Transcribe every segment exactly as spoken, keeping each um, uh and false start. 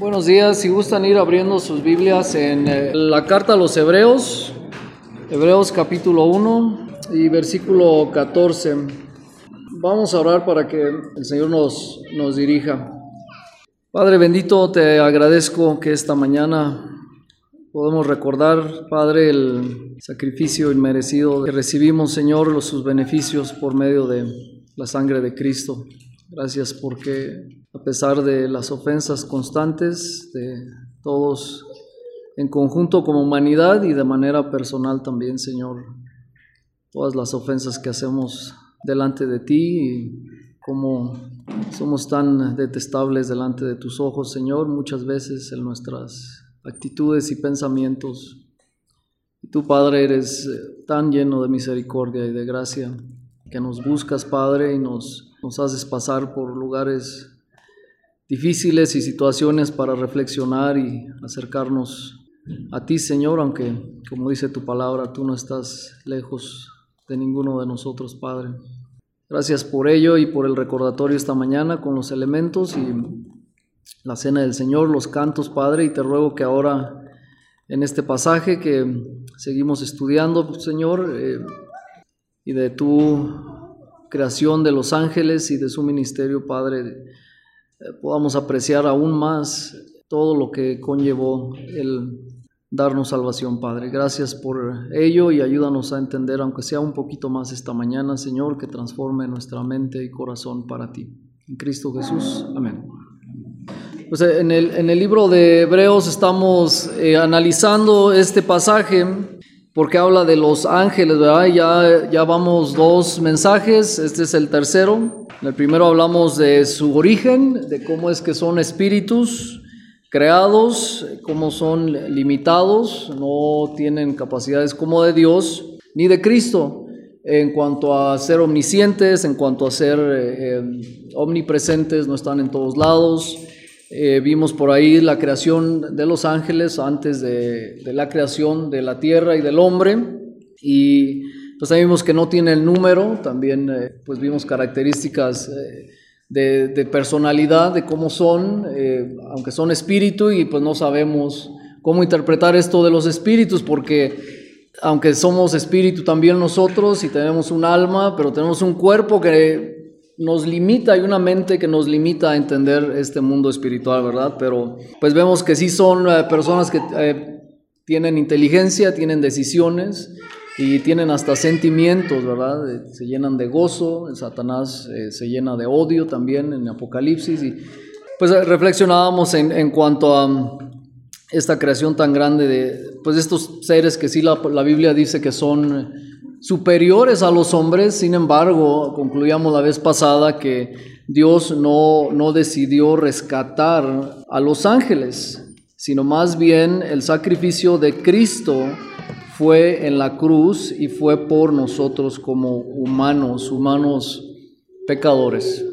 Buenos días, si gustan ir abriendo sus Biblias en eh, la carta a los Hebreos, Hebreos capítulo uno y versículo catorce. Vamos a orar para que el Señor nos, nos dirija. Padre bendito, te agradezco que esta mañana podemos recordar, Padre, el sacrificio inmerecido que recibimos, Señor, los sus beneficios por medio de la sangre de Cristo. Gracias porque a pesar de las ofensas constantes de todos en conjunto como humanidad y de manera personal también, Señor, todas las ofensas que hacemos delante de ti y cómo somos tan detestables delante de tus ojos, Señor, muchas veces en nuestras actitudes y pensamientos. Y tú, Padre, eres tan lleno de misericordia y de gracia que nos buscas, Padre, y nos, nos haces pasar por lugares difíciles y situaciones para reflexionar y acercarnos a ti, Señor, aunque, como dice tu palabra, tú no estás lejos de ninguno de nosotros, Padre. Gracias por ello y por el recordatorio esta mañana con los elementos y la cena del Señor, los cantos, Padre, y te ruego que ahora en este pasaje que seguimos estudiando, Señor, eh, y de tu creación de los ángeles y de su ministerio, Padre, eh, podamos apreciar aún más todo lo que conllevó el darnos salvación, Padre. Gracias por ello y ayúdanos a entender, aunque sea un poquito más esta mañana, Señor, que transforme nuestra mente y corazón para ti. En Cristo Jesús. Amén. Pues en el, en el libro de Hebreos estamos eh, analizando este pasaje porque habla de los ángeles, ¿verdad? Ya, ya vamos dos mensajes, este es el tercero. En el primero hablamos de su origen, de cómo es que son espíritus creados, cómo son limitados, no tienen capacidades como de Dios ni de Cristo en cuanto a ser omniscientes, en cuanto a ser eh, omnipresentes, no están en todos lados. Eh, vimos por ahí la creación de los ángeles antes de, de la creación de la tierra y del hombre, y pues ahí vimos que no tiene el número. También eh, pues vimos características eh, de, de personalidad, de cómo son, eh, aunque son espíritu, y pues no sabemos cómo interpretar esto de los espíritus, porque aunque somos espíritu también nosotros y tenemos un alma, pero tenemos un cuerpo que nos limita y una mente que nos limita a entender este mundo espiritual, ¿verdad? Pero pues vemos que sí son eh, personas que eh, tienen inteligencia, tienen decisiones y tienen hasta sentimientos, ¿verdad? Eh, se llenan de gozo. Satanás eh, se llena de odio también en Apocalipsis, y pues eh, reflexionábamos en, en cuanto a um, esta creación tan grande de pues estos seres que sí la, la Biblia dice que son superiores a los hombres. Sin embargo, concluíamos la vez pasada que Dios no, no decidió rescatar a los ángeles, sino más bien el sacrificio de Cristo fue en la cruz y fue por nosotros como humanos, humanos pecadores.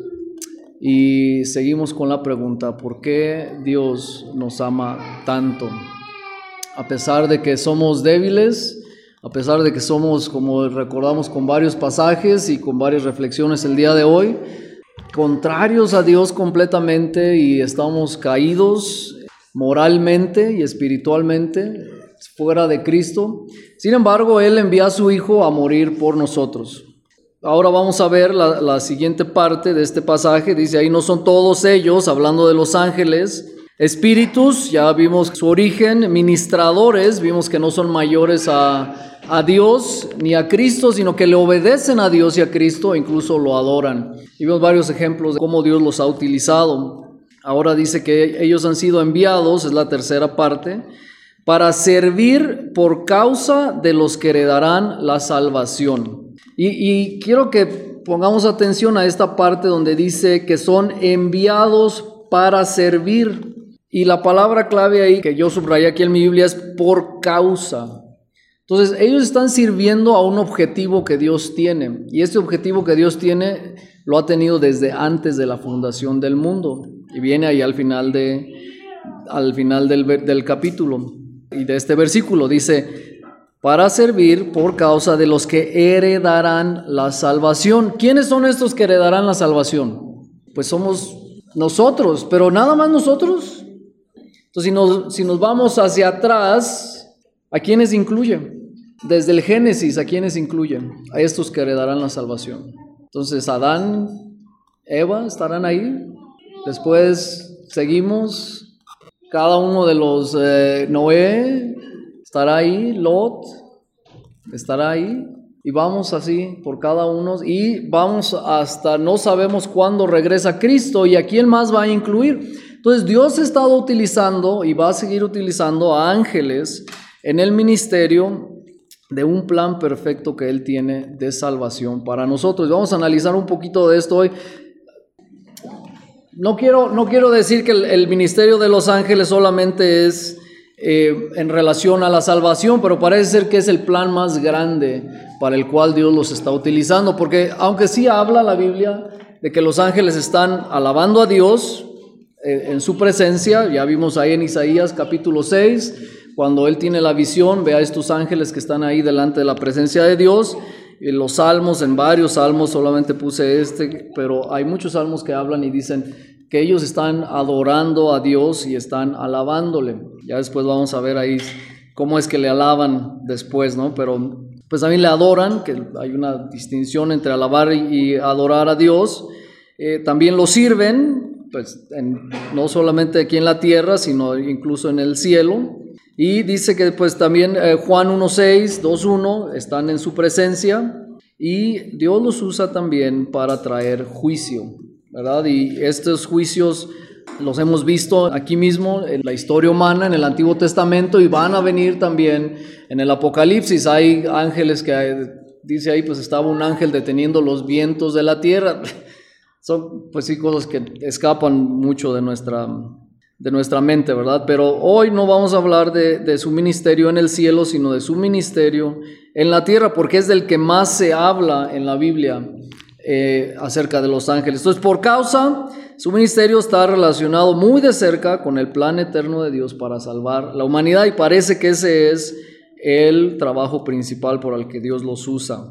Y seguimos con la pregunta, ¿por qué Dios nos ama tanto? A pesar de que somos débiles, a pesar de que somos, como recordamos con varios pasajes y con varias reflexiones el día de hoy, contrarios a Dios completamente y estamos caídos moralmente y espiritualmente fuera de Cristo. Sin embargo, Él envía a su Hijo a morir por nosotros. Ahora vamos a ver la, la siguiente parte de este pasaje. Dice ahí, no son todos ellos, hablando de los ángeles, espíritus, ya vimos su origen, ministradores, vimos que no son mayores a a Dios ni a Cristo, sino que le obedecen a Dios y a Cristo, e incluso lo adoran. Y vemos varios ejemplos de cómo Dios los ha utilizado. Ahora dice que ellos han sido enviados, es la tercera parte, para servir por causa de los que heredarán la salvación. Y, y quiero que pongamos atención a esta parte donde dice que son enviados para servir. Y la palabra clave ahí que yo subrayé aquí en mi Biblia es por causa. Entonces, ellos están sirviendo a un objetivo que Dios tiene, y este objetivo que Dios tiene lo ha tenido desde antes de la fundación del mundo, y viene ahí al final, de, al final del, del capítulo y de este versículo. Dice, para servir por causa de los que heredarán la salvación. ¿Quiénes son estos que heredarán la salvación? Pues somos nosotros, pero nada más nosotros. Entonces, si nos, si nos vamos hacia atrás, ¿a quiénes incluye? Desde el Génesis, ¿a quiénes incluye? A estos que heredarán la salvación. Entonces, Adán, Eva estarán ahí. Después seguimos, cada uno de los eh, Noé estará ahí, Lot estará ahí. Y vamos así por cada uno y vamos hasta no sabemos cuándo regresa Cristo y a quién más va a incluir. Entonces Dios ha estado utilizando y va a seguir utilizando a ángeles en el ministerio de un plan perfecto que Él tiene de salvación para nosotros. Vamos a analizar un poquito de esto hoy. No quiero, no quiero decir que el, el ministerio de los ángeles solamente es eh, en relación a la salvación, pero parece ser que es el plan más grande para el cual Dios los está utilizando, porque aunque sí habla la Biblia de que los ángeles están alabando a Dios eh, en su presencia, ya vimos ahí en Isaías capítulo seis, cuando Él tiene la visión, ve a estos ángeles que están ahí delante de la presencia de Dios. En los salmos, en varios salmos, solamente puse este, pero hay muchos salmos que hablan y dicen que ellos están adorando a Dios y están alabándole. Ya después vamos a ver ahí cómo es que le alaban después, ¿no? Pero pues también le adoran, que hay una distinción entre alabar y adorar a Dios. Eh, también lo sirven, pues en, no solamente aquí en la tierra, sino incluso en el cielo. Y dice que pues también eh, Juan uno seis, dos uno están en su presencia y Dios los usa también para traer juicio, ¿verdad? Y estos juicios los hemos visto aquí mismo en la historia humana, en el Antiguo Testamento, y van a venir también en el Apocalipsis. Hay ángeles que hay, dice ahí, pues estaba un ángel deteniendo los vientos de la tierra. Son pues sí cosas que escapan mucho de nuestra, de nuestra mente, ¿verdad? Pero hoy no vamos a hablar de, de su ministerio en el cielo, sino de su ministerio en la tierra, porque es del que más se habla en la Biblia eh, acerca de los ángeles. Entonces, por causa, su ministerio está relacionado muy de cerca con el plan eterno de Dios para salvar la humanidad, y parece que ese es el trabajo principal por el que Dios los usa,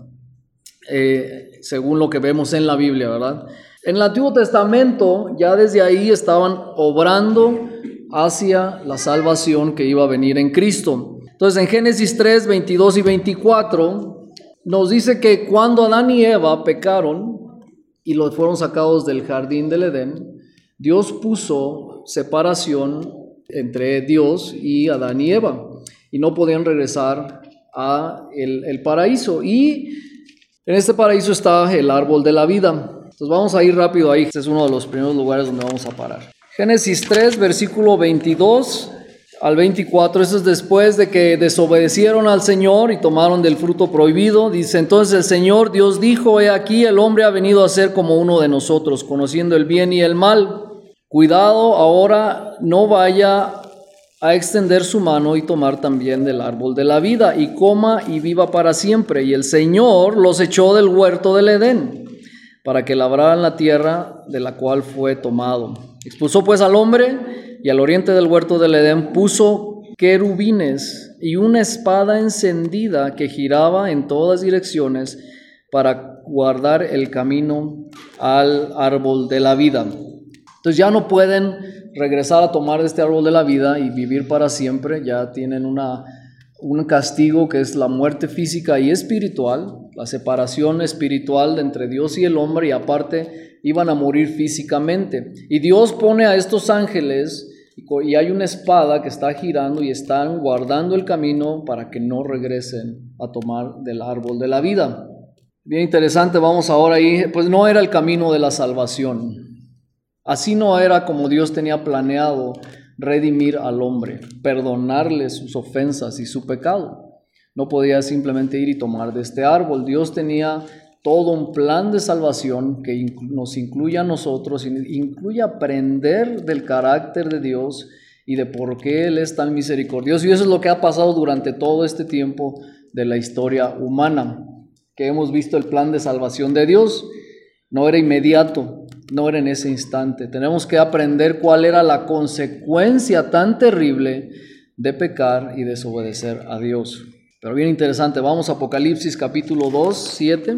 eh, según lo que vemos en la Biblia, ¿verdad? En el Antiguo Testamento ya desde ahí estaban obrando hacia la salvación que iba a venir en Cristo. Entonces en Génesis tres, veintidós y veinticuatro nos dice que cuando Adán y Eva pecaron y los fueron sacados del jardín del Edén, Dios puso separación entre Dios y Adán y Eva y no podían regresar a el, el paraíso, y en este paraíso está el árbol de la vida. Entonces vamos a ir rápido ahí, este es uno de los primeros lugares donde vamos a parar. Génesis tres, versículo veintidós al veinticuatro, eso es después de que desobedecieron al Señor y tomaron del fruto prohibido. Dice: entonces el Señor Dios dijo: he aquí, el hombre ha venido a ser como uno de nosotros, conociendo el bien y el mal. Cuidado ahora no vaya a extender su mano y tomar también del árbol de la vida, y coma y viva para siempre. Y el Señor los echó del huerto del Edén, para que labraran la tierra de la cual fue tomado. Expulsó pues al hombre, y al oriente del huerto del Edén puso querubines y una espada encendida que giraba en todas direcciones para guardar el camino al árbol de la vida. Entonces ya no pueden regresar a tomar de este árbol de la vida y vivir para siempre. Ya tienen una, un castigo que es la muerte física y espiritual, la separación espiritual entre Dios y el hombre, y aparte iban a morir físicamente. Y Dios pone a estos ángeles y hay una espada que está girando y están guardando el camino para que no regresen a tomar del árbol de la vida. Bien interesante, vamos ahora ahí. Pues no era el camino de la salvación. Así no era como Dios tenía planeado redimir al hombre, perdonarle sus ofensas y su pecado. No podía simplemente ir y tomar de este árbol. Dios tenía todo un plan de salvación que nos incluye a nosotros, incluye aprender del carácter de Dios y de por qué Él es tan misericordioso. Y eso es lo que ha pasado durante todo este tiempo de la historia humana, que hemos visto el plan de salvación de Dios. No era inmediato, no era en ese instante. Tenemos que aprender cuál era la consecuencia tan terrible de pecar y desobedecer a Dios. Pero bien interesante, vamos a Apocalipsis capítulo dos, siete.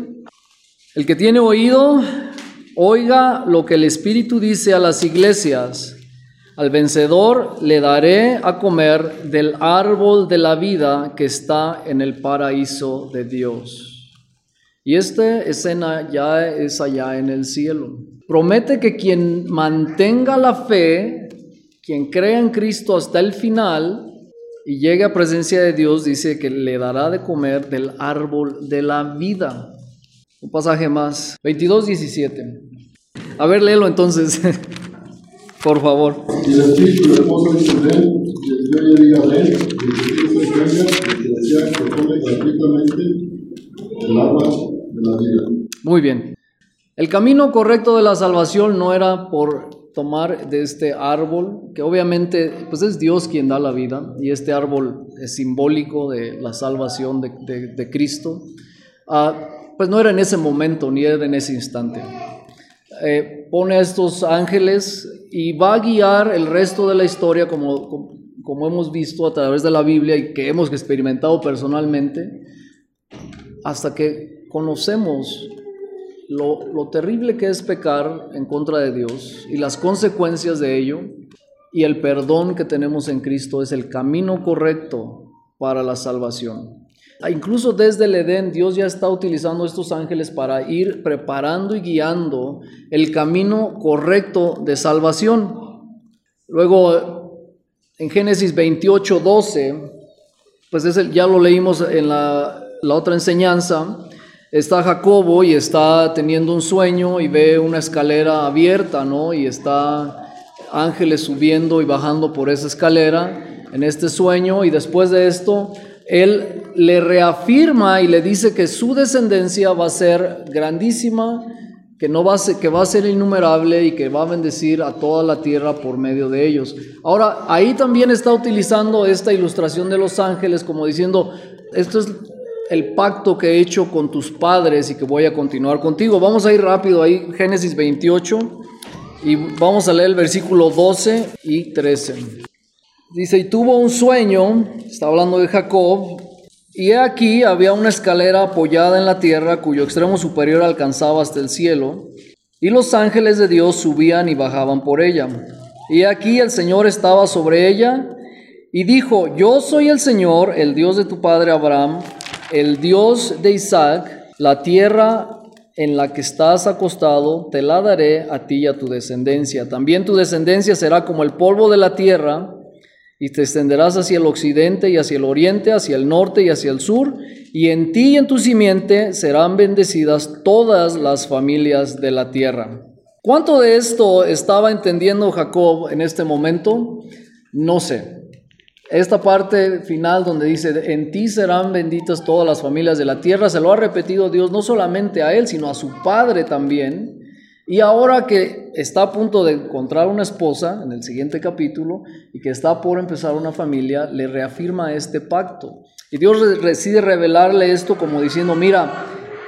El que tiene oído, oiga lo que el Espíritu dice a las iglesias. Al vencedor le daré a comer del árbol de la vida que está en el paraíso de Dios. Y esta escena ya es allá en el cielo. Promete que quien mantenga la fe, quien crea en Cristo hasta el final y llegue a presencia de Dios, dice que le dará de comer del árbol de la vida. Un pasaje más, veintidós diecisiete. A ver, léelo entonces, por favor. Y el espíritu del esposo dice: ven, y yo ya diga: ven, y el que quiere venga, y que desea que come gratuitamente el agua de la vida. Muy bien. El camino correcto de la salvación no era por tomar de este árbol, que obviamente pues es Dios quien da la vida, y este árbol es simbólico de la salvación de, de, de Cristo. Uh, pues no era en ese momento, ni era en ese instante. Eh, pone a estos ángeles y va a guiar el resto de la historia, como, como, como hemos visto a través de la Biblia y que hemos experimentado personalmente, hasta que conocemos Lo, lo terrible que es pecar en contra de Dios y las consecuencias de ello, y el perdón que tenemos en Cristo es el camino correcto para la salvación. Incluso desde el Edén, Dios ya está utilizando estos ángeles para ir preparando y guiando el camino correcto de salvación. Luego, en Génesis veintiocho doce, pues es el, ya lo leímos en la, la otra enseñanza. Está Jacobo y está teniendo un sueño y ve una escalera abierta, ¿no? Y está ángeles subiendo y bajando por esa escalera en este sueño, y después de esto él le reafirma y le dice que su descendencia va a ser grandísima, que, no va a ser, que va a ser innumerable y que va a bendecir a toda la tierra por medio de ellos. Ahora, ahí también está utilizando esta ilustración de los ángeles como diciendo: esto es el pacto que he hecho con tus padres y que voy a continuar contigo. Vamos a ir rápido ahí, Génesis veintiocho, y vamos a leer el versículo doce y trece. Dice: y tuvo un sueño, está hablando de Jacob, y he aquí había una escalera apoyada en la tierra cuyo extremo superior alcanzaba hasta el cielo, y los ángeles de Dios subían y bajaban por ella. Y aquí el Señor estaba sobre ella, y dijo: yo soy el Señor, el Dios de tu padre Abraham, el Dios de Isaac. La tierra en la que estás acostado te la daré a ti y a tu descendencia. También tu descendencia será como el polvo de la tierra, y te extenderás hacia el occidente y hacia el oriente, hacia el norte y hacia el sur, y en ti y en tu simiente serán bendecidas todas las familias de la tierra. ¿Cuánto de esto estaba entendiendo Jacob en este momento? No sé. Esta parte final donde dice: en ti serán benditas todas las familias de la tierra, se lo ha repetido Dios no solamente a él, sino a su padre también. Y ahora que está a punto de encontrar una esposa en el siguiente capítulo y que está por empezar una familia, le reafirma este pacto. Y Dios decide revelarle esto como diciendo: mira,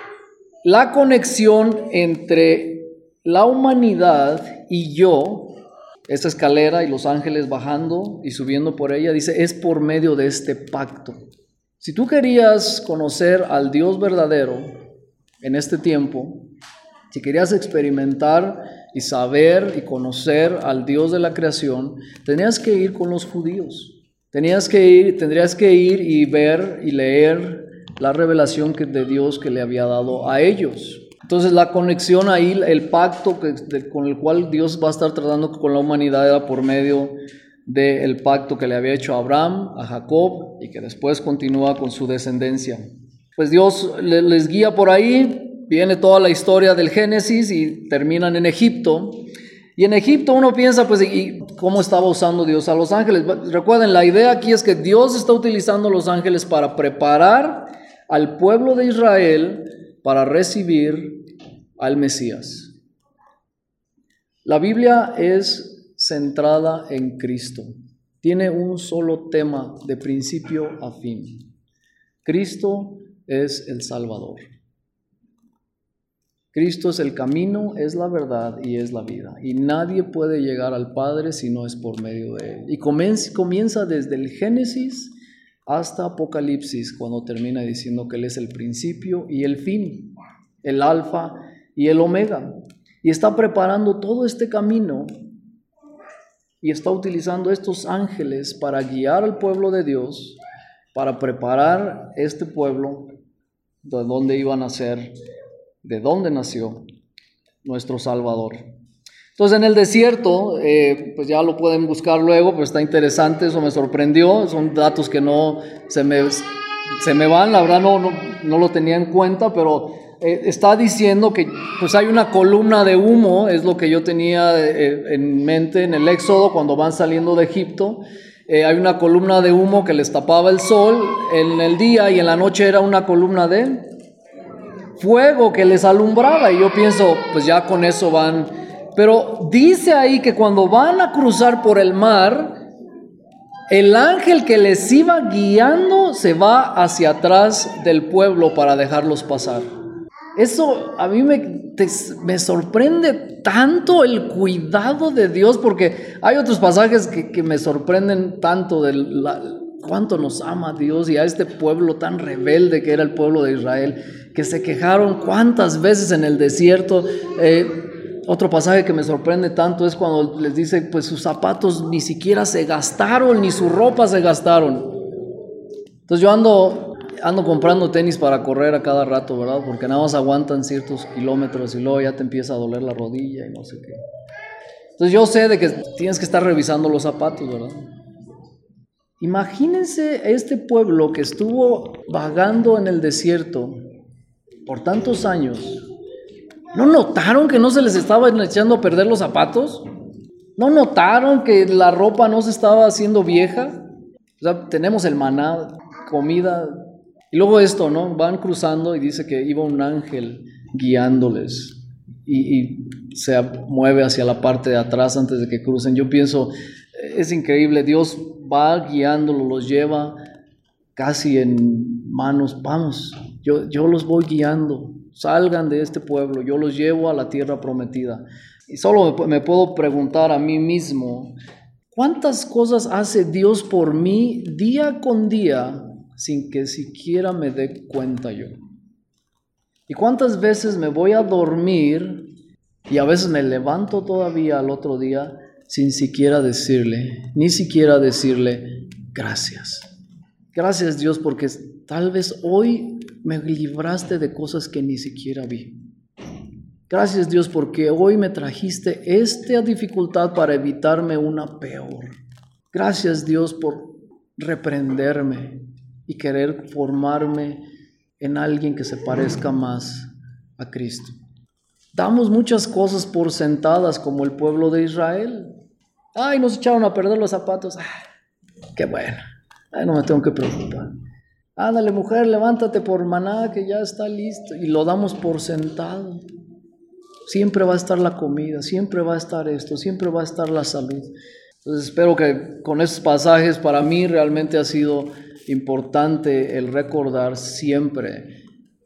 la conexión entre la humanidad y yo, esta escalera y los ángeles bajando y subiendo por ella, dice, es por medio de este pacto. Si tú querías conocer al Dios verdadero en este tiempo, si querías experimentar y saber y conocer al Dios de la creación, tenías que ir con los judíos. Tenías que ir, tendrías que ir y ver y leer la revelación que, de Dios que le había dado a ellos. Entonces la conexión ahí, el pacto que, de, con el cual Dios va a estar tratando con la humanidad era por medio del pacto que le había hecho a Abraham, a Jacob, y que después continúa con su descendencia. Pues Dios le, les guía por ahí, viene toda la historia del Génesis y terminan en Egipto. Y en Egipto uno piensa, pues, ¿y cómo estaba usando Dios a los ángeles? Recuerden, la idea aquí es que Dios está utilizando a los ángeles para preparar al pueblo de Israel para recibir al Mesías. La Biblia es centrada en Cristo. Tiene un solo tema de principio a fin. Cristo es el Salvador. Cristo es el camino, es la verdad y es la vida. Y nadie puede llegar al Padre si no es por medio de Él. Y comienza desde el Génesis hasta Apocalipsis, cuando termina diciendo que Él es el principio y el fin, el alfa y el omega. Y está preparando todo este camino y está utilizando estos ángeles para guiar al pueblo de Dios, para preparar este pueblo de dónde iba a nacer, de dónde nació nuestro Salvador. Entonces en el desierto, eh, pues ya lo pueden buscar luego, pero está interesante, eso me sorprendió, son datos que no se me, se me van, la verdad no, no, no lo tenía en cuenta, pero eh, está diciendo que pues hay una columna de humo, es lo que yo tenía eh, en mente en el Éxodo cuando van saliendo de Egipto. Eh, hay una columna de humo que les tapaba el sol en el día y en la noche era una columna de fuego que les alumbraba, y yo pienso, pues ya con eso van. Pero dice ahí que cuando van a cruzar por el mar, el ángel que les iba guiando se va hacia atrás del pueblo para dejarlos pasar. Eso a mí me, te, me sorprende tanto el cuidado de Dios, porque hay otros pasajes que, que me sorprenden tanto de la, cuánto nos ama Dios y a este pueblo tan rebelde que era el pueblo de Israel, que se quejaron cuántas veces en el desierto. Eh, otro pasaje que me sorprende tanto es cuando les dice, pues sus zapatos ni siquiera se gastaron, ni su ropa se gastaron. Entonces yo ando... Ando comprando tenis para correr a cada rato, ¿verdad? Porque nada más aguantan ciertos kilómetros y luego ya te empieza a doler la rodilla y no sé qué. Entonces yo sé de que tienes que estar revisando los zapatos, ¿verdad? Imagínense este pueblo que estuvo vagando en el desierto por tantos años. ¿No notaron que no se les estaban echando a perder los zapatos? ¿No notaron que la ropa no se estaba haciendo vieja? O sea, tenemos el maná, comida. Y luego esto, ¿no? Van cruzando y dice que iba un ángel guiándoles y, y se mueve hacia la parte de atrás antes de que crucen. Yo pienso, es increíble, Dios va guiándolos, los lleva casi en manos. Vamos, yo, yo los voy guiando, salgan de este pueblo, yo los llevo a la tierra prometida. Y solo me, me puedo preguntar a mí mismo, ¿cuántas cosas hace Dios por mí día con día sin que siquiera me dé cuenta yo? ¿Y cuántas veces me voy a dormir y a veces me levanto todavía al otro día sin siquiera decirle, ni siquiera decirle gracias? Gracias, Dios, porque tal vez hoy me libraste de cosas que ni siquiera vi. Gracias, Dios, porque hoy me trajiste esta dificultad para evitarme una peor. Gracias, Dios, por reprenderme y querer formarme en alguien que se parezca más a Cristo. Damos muchas cosas por sentadas como el pueblo de Israel. Ay, nos echaron a perder los zapatos. Ay, qué bueno. Ay, no me tengo que preocupar. Ándale, mujer, levántate por maná que ya está listo. Y lo damos por sentado. Siempre va a estar la comida, siempre va a estar esto, siempre va a estar la salud. Entonces espero que con estos pasajes para mí realmente ha sido importante el recordar siempre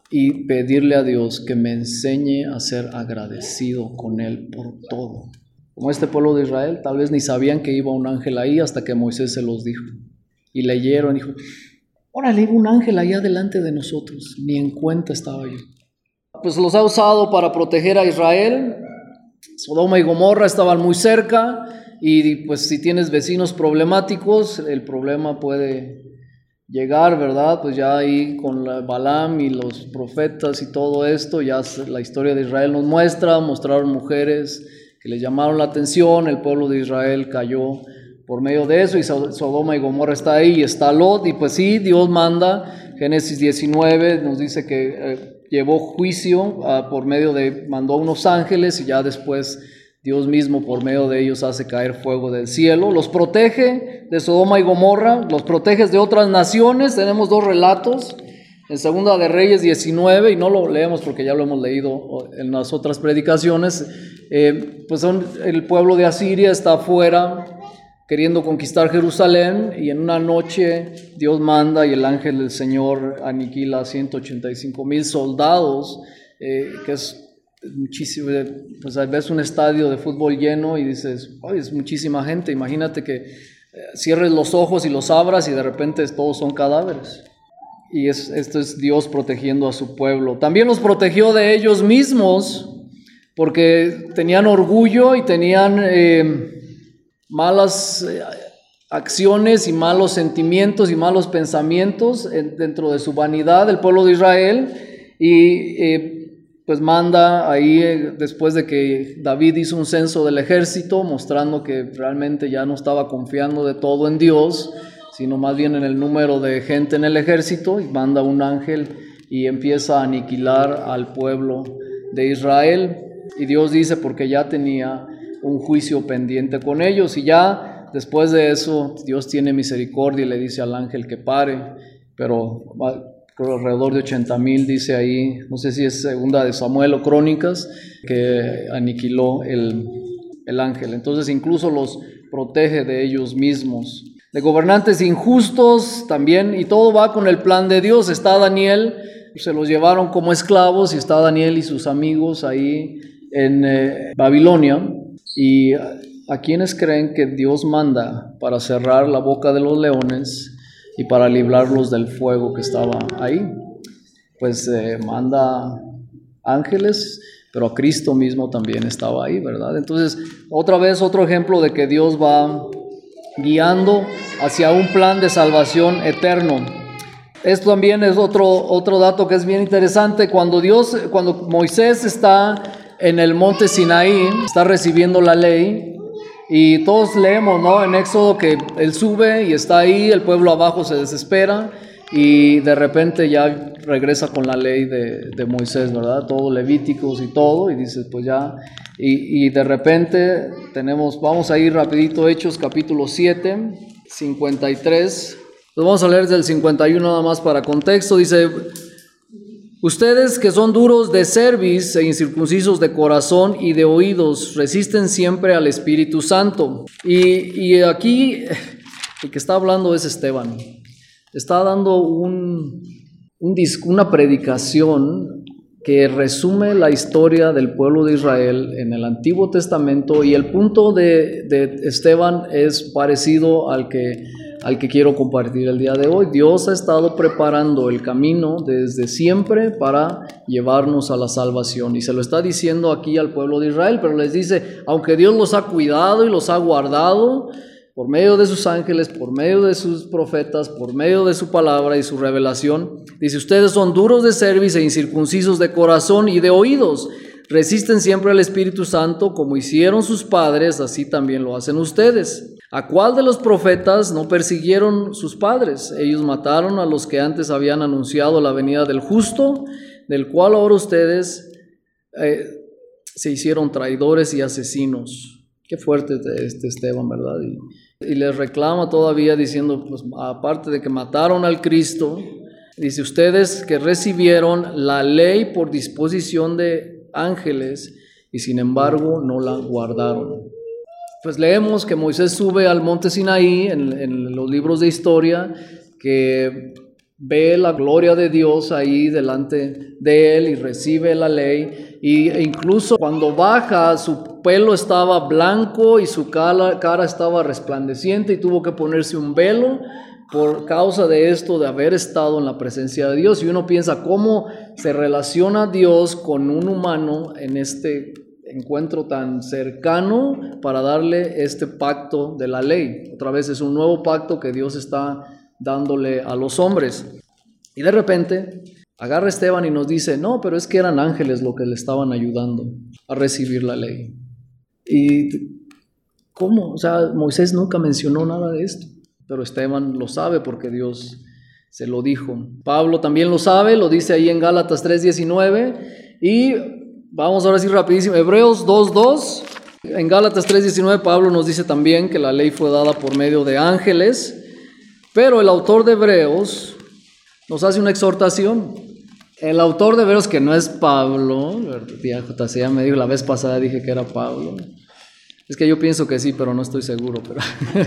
y pedirle a Dios que me enseñe a ser agradecido con Él por todo. Como este pueblo de Israel, tal vez ni sabían que iba un ángel ahí hasta que Moisés se los dijo. Y leyeron y dijo, órale, iba un ángel allá delante de nosotros, ni en cuenta estaba yo. Pues los ha usado para proteger a Israel. Sodoma y Gomorra estaban muy cerca y pues si tienes vecinos problemáticos, el problema puede llegar, ¿verdad? Pues ya ahí con la Balaam y los profetas y todo esto, ya la historia de Israel nos muestra, mostraron mujeres que les llamaron la atención, el pueblo de Israel cayó por medio de eso y Sodoma y Gomorra está ahí y está Lot y pues sí, Dios manda, Génesis diecinueve nos dice que eh, llevó juicio uh, por medio de, mandó a unos ángeles y ya después Dios mismo por medio de ellos hace caer fuego del cielo, los protege de Sodoma y Gomorra, los protege de otras naciones. Tenemos dos relatos en Segunda de Reyes diecinueve y no lo leemos porque ya lo hemos leído en las otras predicaciones. Eh, pues son, el pueblo de Asiria está afuera queriendo conquistar Jerusalén y en una noche Dios manda y el ángel del Señor aniquila a ciento ochenta y cinco mil soldados, eh, que es muchísimo. Pues ves un estadio de fútbol lleno y dices, oh, es muchísima gente. Imagínate que eh, cierres los ojos y los abras y de repente todos son cadáveres. Y es, esto es Dios protegiendo a su pueblo. También los protegió de ellos mismos porque tenían orgullo y tenían... Eh, malas eh, acciones y malos sentimientos y malos pensamientos en, dentro de su vanidad del pueblo de Israel, y eh, pues manda ahí, eh, después de que David hizo un censo del ejército, mostrando que realmente ya no estaba confiando de todo en Dios, sino más bien en el número de gente en el ejército, y manda un ángel y empieza a aniquilar al pueblo de Israel. Y Dios dice, porque ya tenía un juicio pendiente con ellos, y ya después de eso Dios tiene misericordia y le dice al ángel que pare, pero alrededor de ochenta mil, dice ahí, no sé si es segunda de Samuel o Crónicas, que aniquiló el, el ángel. Entonces incluso los protege de ellos mismos, de gobernantes injustos también, y todo va con el plan de Dios. Está Daniel, se los llevaron como esclavos, y está Daniel y sus amigos ahí en eh, Babilonia. Y a quienes creen que Dios manda para cerrar la boca de los leones y para librarlos del fuego que estaba ahí, pues eh, manda ángeles, pero a Cristo mismo también estaba ahí, ¿verdad? Entonces, otra vez otro ejemplo de que Dios va guiando hacia un plan de salvación eterno. Esto también es otro, otro dato que es bien interesante. Cuando Dios, cuando Moisés está en el monte Sinaí, está recibiendo la ley, y todos leemos, ¿no?, en Éxodo, que él sube y está ahí, el pueblo abajo se desespera, y de repente ya regresa con la ley de, de Moisés, ¿verdad? Todo Levíticos y todo, y dice, pues ya, y, y de repente tenemos, vamos a ir rapidito, Hechos capítulo siete, cincuenta y tres, pues vamos a leer desde el cincuenta y uno nada más para contexto. Dice: ustedes que son duros de cerviz e incircuncisos de corazón y de oídos, resisten siempre al Espíritu Santo. Y, y aquí el que está hablando es Esteban. Está dando un, un una predicación que resume la historia del pueblo de Israel en el Antiguo Testamento, y el punto de, de Esteban es parecido al que al que quiero compartir el día de hoy. Dios ha estado preparando el camino desde siempre para llevarnos a la salvación, y se lo está diciendo aquí al pueblo de Israel, pero les dice, aunque Dios los ha cuidado y los ha guardado por medio de sus ángeles, por medio de sus profetas, por medio de su palabra y su revelación, dice, ustedes son duros de cerviz e incircuncisos de corazón y de oídos, resisten siempre al Espíritu Santo, como hicieron sus padres, así también lo hacen ustedes. ¿A cuál de los profetas no persiguieron sus padres? Ellos mataron a los que antes habían anunciado la venida del justo, del cual ahora ustedes eh, se hicieron traidores y asesinos. Qué fuerte este Esteban, ¿verdad? Y, y les reclama todavía diciendo, pues aparte de que mataron al Cristo, dice, ustedes que recibieron la ley por disposición de ángeles y sin embargo no la guardaron. Pues leemos que Moisés sube al monte Sinaí en, en los libros de historia, que ve la gloria de Dios ahí delante de él y recibe la ley, e incluso cuando baja su pelo estaba blanco y su cara, cara estaba resplandeciente, y tuvo que ponerse un velo por causa de esto, de haber estado en la presencia de Dios. Y uno piensa cómo se relaciona Dios con un humano en este encuentro tan cercano para darle este pacto de la ley. Otra vez es un nuevo pacto que Dios está dándole a los hombres. Y de repente agarra Esteban y nos dice, no, pero es que eran ángeles lo que le estaban ayudando a recibir la ley. ¿Y cómo? O sea, Moisés nunca mencionó nada de esto, pero Esteban lo sabe porque Dios se lo dijo. Pablo también lo sabe, lo dice ahí en Gálatas tres diecinueve, y vamos ahora sí rapidísimo, Hebreos dos dos. En Gálatas tres diecinueve Pablo nos dice también que la ley fue dada por medio de ángeles, pero el autor de Hebreos nos hace una exhortación. El autor de Hebreos, que no es Pablo, tía J C ya me dijo la vez pasada, dije que era Pablo. Es que yo pienso que sí, pero no estoy seguro, pero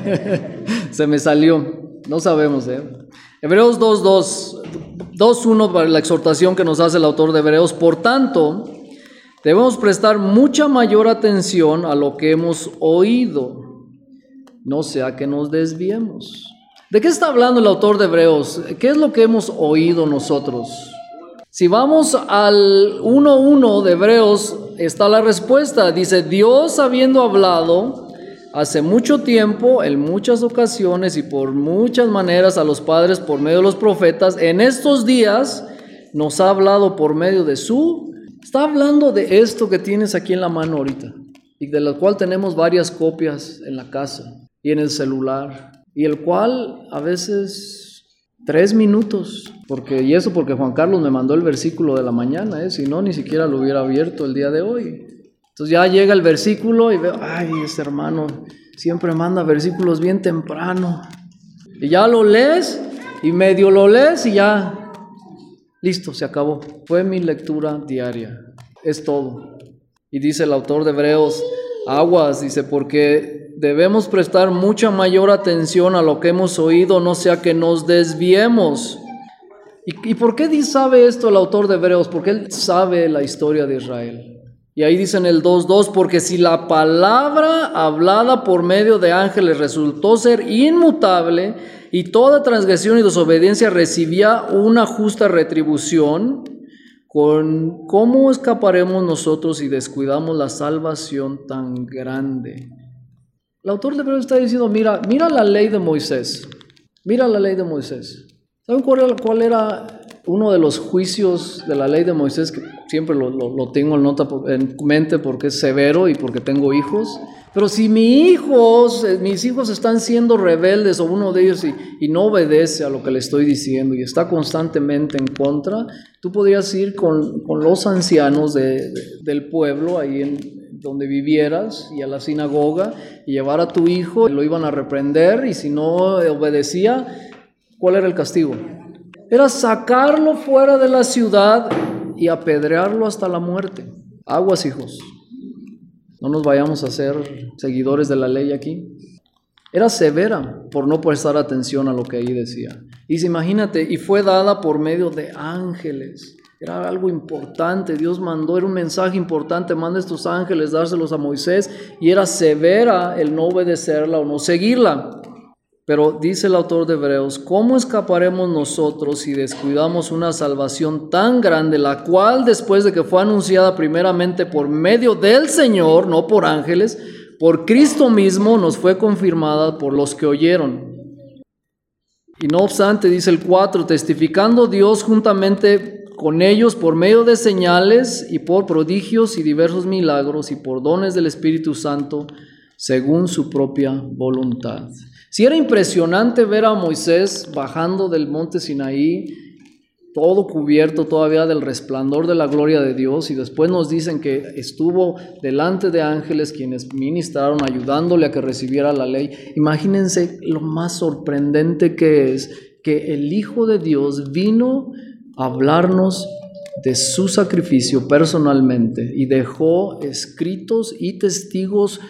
se me salió, no sabemos, ¿eh? Hebreos dos dos, dos uno para la exhortación que nos hace el autor de Hebreos. Por tanto, debemos prestar mucha mayor atención a lo que hemos oído, no sea que nos desviemos. ¿De qué está hablando el autor de Hebreos? ¿Qué es lo que hemos oído nosotros? Si vamos al uno uno de Hebreos, está la respuesta. Dice, Dios habiendo hablado hace mucho tiempo, en muchas ocasiones y por muchas maneras a los padres por medio de los profetas, en estos días nos ha hablado por medio de su... Está hablando de esto que tienes aquí en la mano ahorita y de lo cual tenemos varias copias en la casa y en el celular, y el cual a veces tres minutos, porque, y eso porque Juan Carlos me mandó el versículo de la mañana, ¿eh? Si no, ni siquiera lo hubiera abierto el día de hoy. Entonces ya llega el versículo y veo, ay, este hermano siempre manda versículos bien temprano, y ya lo lees y medio lo lees y ya, listo, se acabó. Fue mi lectura diaria, es todo. Y dice el autor de Hebreos, aguas, dice, porque debemos prestar mucha mayor atención a lo que hemos oído, no sea que nos desviemos. ¿Y, y por qué sabe esto el autor de Hebreos? Porque él sabe la historia de Israel. Y ahí dice en el dos dos, porque si la palabra hablada por medio de ángeles resultó ser inmutable y toda transgresión y desobediencia recibía una justa retribución, ¿con cómo escaparemos nosotros si descuidamos la salvación tan grande? El autor de Hebreos está diciendo, mira, mira la ley de Moisés, mira la ley de Moisés. ¿Saben cuál era, cuál era uno de los juicios de la ley de Moisés? Que siempre lo, lo, lo tengo en, nota, en mente porque es severo y porque tengo hijos. Pero si mis hijos, mis hijos están siendo rebeldes o uno de ellos y, y no obedece a lo que le estoy diciendo y está constantemente en contra, tú podrías ir con, con los ancianos de, de, del pueblo ahí en donde vivieras y a la sinagoga y llevar a tu hijo, lo iban a reprender y si no obedecía, ¿cuál era el castigo? Era sacarlo fuera de la ciudad y apedrearlo hasta la muerte. Aguas, hijos. No nos vayamos a ser seguidores de la ley aquí. Era severa por no prestar atención a lo que ahí decía. Y imagínate, y fue dada por medio de ángeles. Era algo importante. Dios mandó, era un mensaje importante. Manda estos ángeles, dárselos a Moisés. Y era severa el no obedecerla o no seguirla. Pero dice el autor de Hebreos, ¿cómo escaparemos nosotros si descuidamos una salvación tan grande, la cual después de que fue anunciada primeramente por medio del Señor, no por ángeles, por Cristo mismo nos fue confirmada por los que oyeron? Y no obstante, dice el cuatro, testificando Dios juntamente con ellos por medio de señales y por prodigios y diversos milagros y por dones del Espíritu Santo, según su propia voluntad. Si era impresionante ver a Moisés bajando del monte Sinaí, todo cubierto todavía del resplandor de la gloria de Dios, y después nos dicen que estuvo delante de ángeles quienes ministraron ayudándole a que recibiera la ley. Imagínense lo más sorprendente que es que el Hijo de Dios vino a hablarnos de su sacrificio personalmente y dejó escritos y testigos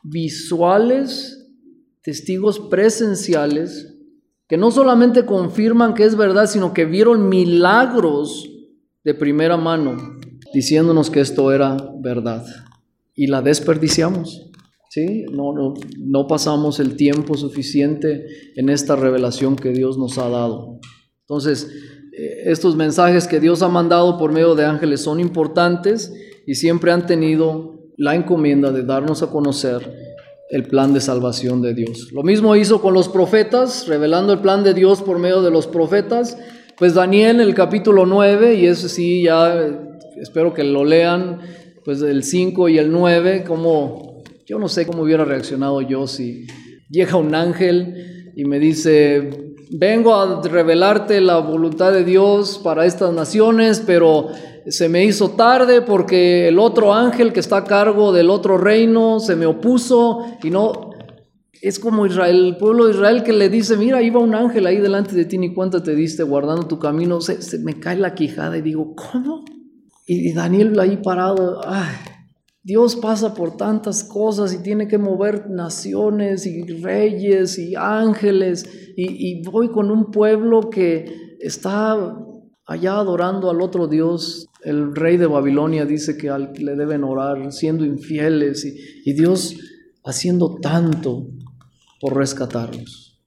visuales, testigos presenciales, que no solamente confirman que es verdad, sino que vieron milagros de primera mano, diciéndonos que esto era verdad. Y la desperdiciamos, ¿sí? No, no, no pasamos el tiempo suficiente en esta revelación que Dios nos ha dado. Entonces, estos mensajes que Dios ha mandado por medio de ángeles son importantes y siempre han tenido la encomienda de darnos a conocer el plan de salvación de Dios. Lo mismo hizo con los profetas, revelando el plan de Dios por medio de los profetas. Pues Daniel en el capítulo nueve, y eso sí, ya espero que lo lean, pues el cinco y el nueve, como yo no sé cómo hubiera reaccionado yo si llega un ángel y me dice, vengo a revelarte la voluntad de Dios para estas naciones, pero se me hizo tarde porque el otro ángel que está a cargo del otro reino se me opuso y no. Es como Israel, el pueblo de Israel que le dice, mira, iba un ángel ahí delante de ti, ni cuenta te diste guardando tu camino. Se, se me cae la quijada y digo, ¿cómo? Y, y Daniel ahí parado, ay, Dios pasa por tantas cosas y tiene que mover naciones y reyes y ángeles y, y voy con un pueblo que está allá adorando al otro Dios. El rey de Babilonia dice que al, le deben orar siendo infieles y, y Dios haciendo tanto por rescatarlos.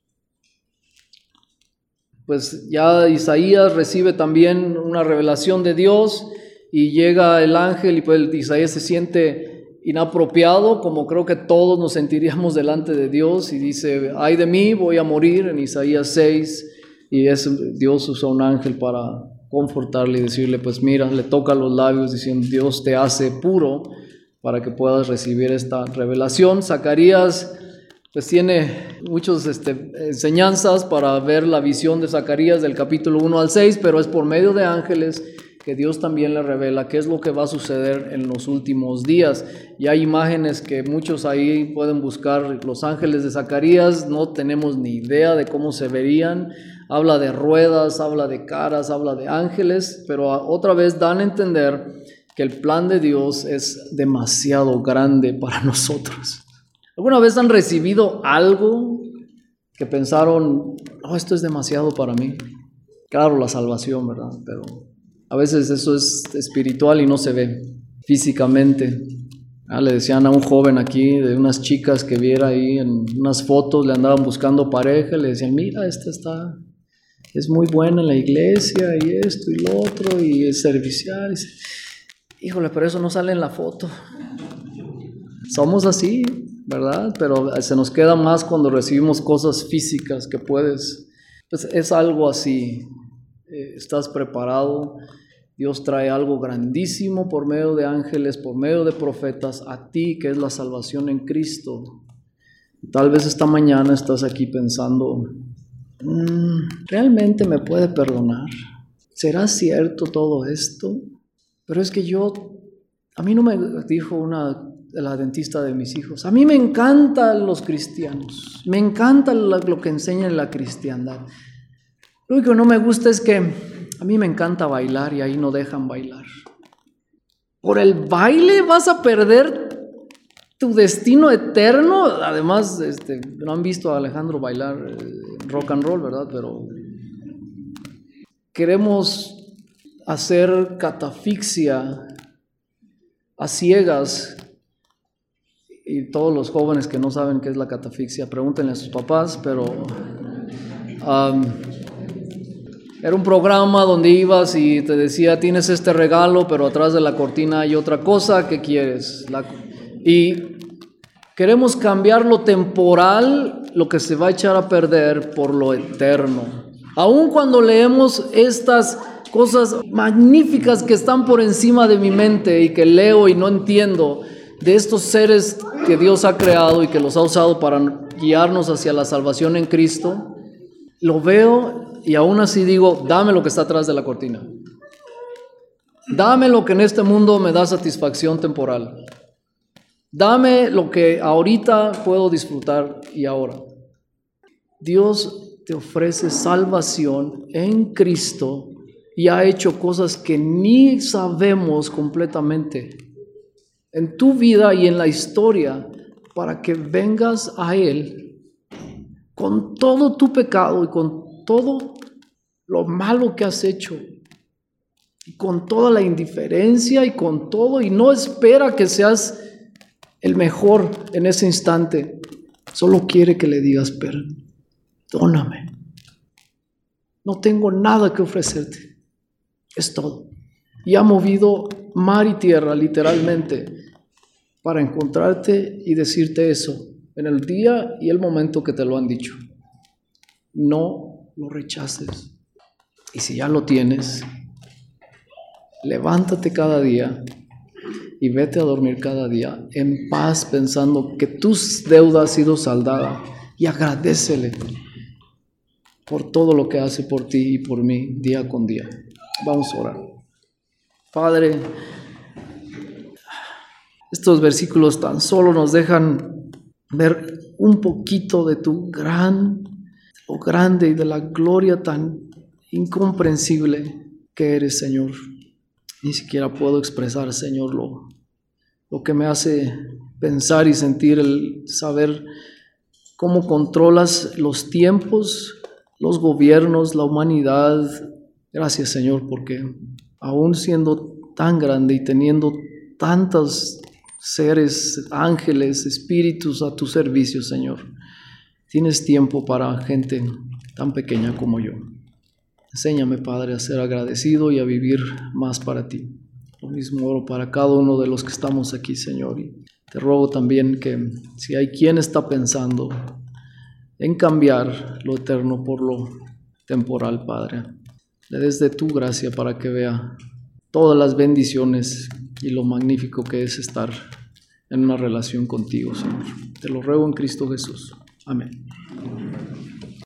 Pues ya Isaías recibe también una revelación de Dios y llega el ángel y pues Isaías se siente inapropiado, como creo que todos nos sentiríamos delante de Dios, y dice, ay de mí, voy a morir, en Isaías seis, y es, Dios usa un ángel para confortarle y decirle, pues mira, le toca los labios diciendo, Dios te hace puro para que puedas recibir esta revelación. Zacarías pues tiene muchas este, enseñanzas para ver la visión de Zacarías del capítulo uno al seis, pero es por medio de ángeles que Dios también le revela qué es lo que va a suceder en los últimos días. Y hay imágenes que muchos ahí pueden buscar, los ángeles de Zacarías, no tenemos ni idea de cómo se verían. Habla de ruedas, habla de caras, habla de ángeles, pero otra vez dan a entender que el plan de Dios es demasiado grande para nosotros. ¿Alguna vez han recibido algo que pensaron, no, esto es demasiado para mí? Claro, la salvación, ¿verdad? Pero a veces eso es espiritual y no se ve físicamente. Ah, le decían a un joven aquí, de unas chicas que viera ahí en unas fotos, le andaban buscando pareja, le decían, mira, esta está, es muy buena en la iglesia y esto y lo otro, y es servicial. Y dice, híjole, pero eso no sale en la foto. Somos así, ¿verdad? Pero se nos queda más cuando recibimos cosas físicas que puedes. Pues es algo así. Eh, estás preparado. Dios trae algo grandísimo por medio de ángeles, por medio de profetas, a ti, que es la salvación en Cristo. Tal vez esta mañana estás aquí pensando, mmm, ¿realmente me puede perdonar? ¿Será cierto todo esto? Pero es que yo, a mí no me dijo una de la dentista de mis hijos, a mí me encantan los cristianos, me encanta lo que enseñan en la cristiandad. Lo único que no me gusta es que a mí me encanta bailar y ahí no dejan bailar. ¿Por el baile vas a perder tu destino eterno? Además, este, no han visto a Alejandro bailar eh, rock and roll, ¿verdad? Pero queremos hacer catafixia a ciegas. Y todos los jóvenes que no saben qué es la catafixia, pregúntenle a sus papás, pero um, era un programa donde ibas y te decía, tienes este regalo, pero atrás de la cortina hay otra cosa, ¿qué quieres? La, y queremos cambiar lo temporal, lo que se va a echar a perder, por lo eterno. Aun cuando leemos estas cosas magníficas que están por encima de mi mente y que leo y no entiendo, de estos seres que Dios ha creado y que los ha usado para guiarnos hacia la salvación en Cristo, lo veo y aún así digo, dame lo que está atrás de la cortina. Dame lo que en este mundo me da satisfacción temporal. Dame lo que ahorita puedo disfrutar y ahora. Dios te ofrece salvación en Cristo y ha hecho cosas que ni sabemos completamente en tu vida y en la historia, para que vengas a Él con todo tu pecado y con todo lo malo que has hecho y con toda la indiferencia y con todo, y no espera que seas el mejor en ese instante, solo quiere que le digas, perdóname, no tengo nada que ofrecerte, es todo. Y ha movido mar y tierra literalmente para encontrarte y decirte eso en el día y el momento que te lo han dicho. No lo rechaces. Y si ya lo tienes, levántate cada día y vete a dormir cada día en paz, pensando que tu deuda ha sido saldada, y agradécele por todo lo que hace por ti y por mí día con día. Vamos a orar. Padre, estos versículos tan solo nos dejan ver un poquito de tu gran, lo grande y de la gloria tan incomprensible que eres, Señor. Ni siquiera puedo expresar, Señor, lo, lo que me hace pensar y sentir el saber cómo controlas los tiempos, los gobiernos, la humanidad. Gracias, Señor, porque aún siendo tan grande y teniendo tantos seres, ángeles, espíritus a tu servicio, Señor, tienes tiempo para gente tan pequeña como yo. Enséñame, Padre, a ser agradecido y a vivir más para ti. Lo mismo oro para cada uno de los que estamos aquí, Señor. Y te ruego también que si hay quien está pensando en cambiar lo eterno por lo temporal, Padre, le des de tu gracia para que vea todas las bendiciones y lo magnífico que es estar en una relación contigo, Señor. Te lo ruego en Cristo Jesús. Amén.